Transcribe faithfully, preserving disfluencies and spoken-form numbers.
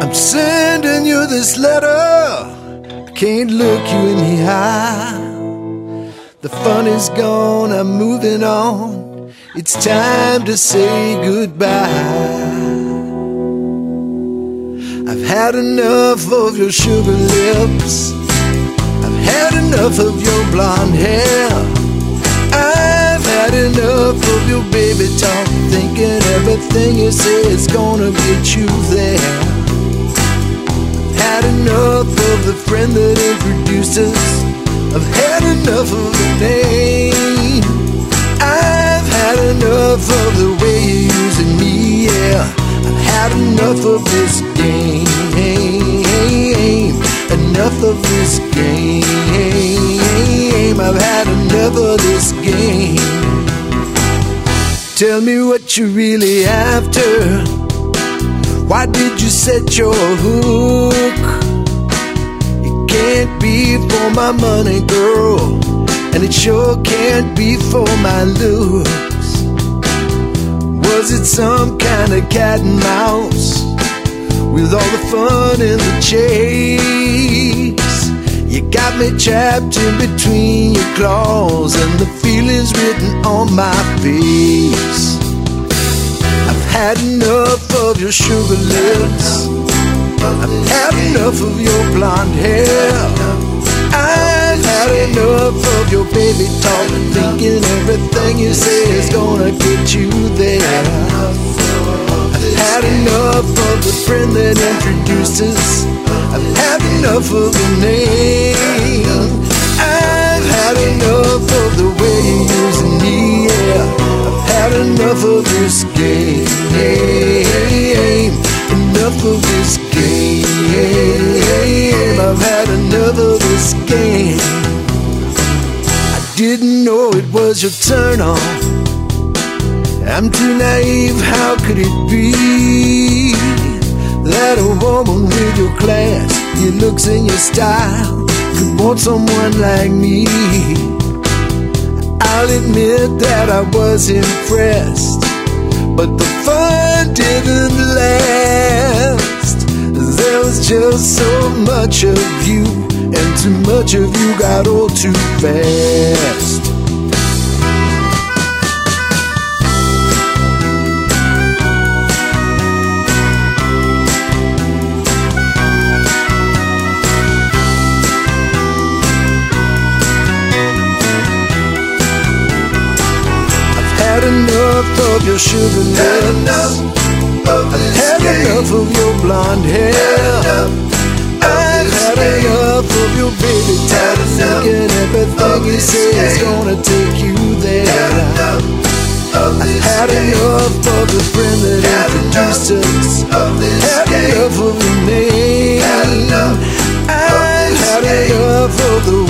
I'm sending you this letter. I can't look you in the eye. The fun is gone, I'm moving on. It's time to say goodbye. I've had enough of your sugar lips. I've had enough of your blonde hair. I've had enough of your baby talk, thinking everything you say is gonna get you there. I've had enough of the friend that introduced us. I've had enough of the name. I've had enough of the way you're using me, yeah. I've had enough of this game. Enough of this game. I've had enough of this game. Tell me what you're really after. Why did you set your hook? It can't be for my money, girl, and it sure can't be for my looks. Was it some kind of cat and mouse with all the fun in the chase? You got me trapped in between your claws and the feelings written on my face. I've had enough of your sugar lips. I've had enough of your blonde hair. I've had enough of your baby talk, thinking everything you say is gonna get you there. I've had enough of the friend that introduced us. I've had enough of the name. I've had enough of the way you're using me, yeah. I've had enough of this game. Enough of this game. I've had enough of this game. I didn't know it was your turn on. I'm too naive, how could it be that a woman with your class, your looks and your style could want someone like me? I'll admit that I was impressed, but the fun didn't last. There was just so much of you, and too much of you got old too fast. I've had enough of your sugar lips. I've had enough of your blonde hair. I've had enough of your baby talk, thinking everything you say is gonna take you there. I've had enough of the friend that introduced us. Had enough of the name. I've had enough of the